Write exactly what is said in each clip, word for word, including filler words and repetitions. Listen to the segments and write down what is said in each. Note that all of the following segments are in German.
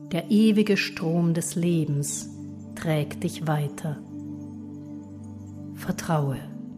Der ewige Strom des Lebens trägt dich weiter. Vertraue.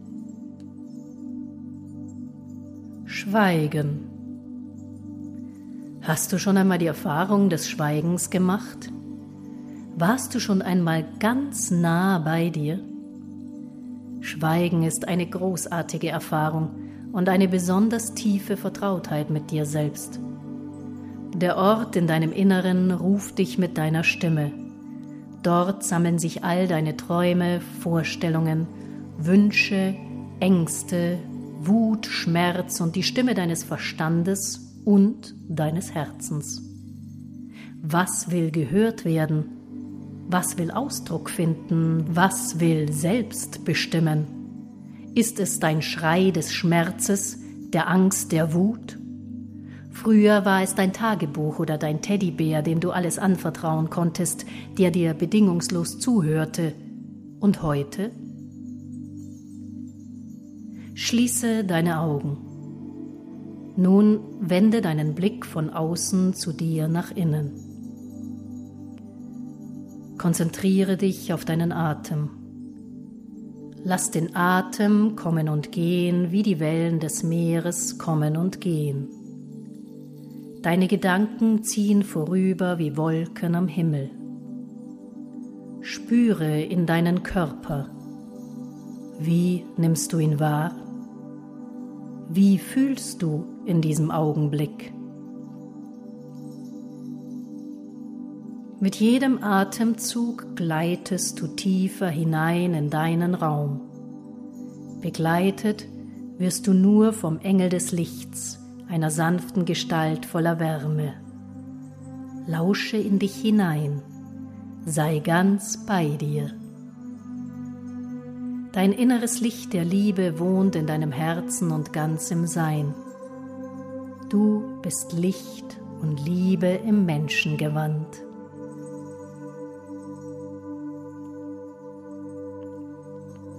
Schweigen. Hast du schon einmal die Erfahrung des Schweigens gemacht? Warst du schon einmal ganz nah bei dir? Schweigen ist eine großartige Erfahrung und eine besonders tiefe Vertrautheit mit dir selbst. Der Ort in deinem Inneren ruft dich mit deiner Stimme. Dort sammeln sich all deine Träume, Vorstellungen, Wünsche, Ängste, Wut, Schmerz und die Stimme deines Verstandes und deines Herzens. Was will gehört werden? Was will Ausdruck finden? Was will selbst bestimmen? Ist es dein Schrei des Schmerzes, der Angst, der Wut? Früher war es dein Tagebuch oder dein Teddybär, dem du alles anvertrauen konntest, der dir bedingungslos zuhörte. Und heute? Schließe deine Augen. Nun wende deinen Blick von außen zu dir nach innen. Konzentriere dich auf deinen Atem. Lass den Atem kommen und gehen, wie die Wellen des Meeres kommen und gehen. Deine Gedanken ziehen vorüber wie Wolken am Himmel. Spüre in deinen Körper. Wie nimmst du ihn wahr? Wie fühlst du in diesem Augenblick? Mit jedem Atemzug gleitest du tiefer hinein in deinen Raum. Begleitet wirst du nur vom Engel des Lichts, einer sanften Gestalt voller Wärme. Lausche in dich hinein, sei ganz bei dir. Dein inneres Licht der Liebe wohnt in deinem Herzen und ganz im Sein. Du bist Licht und Liebe im Menschengewand.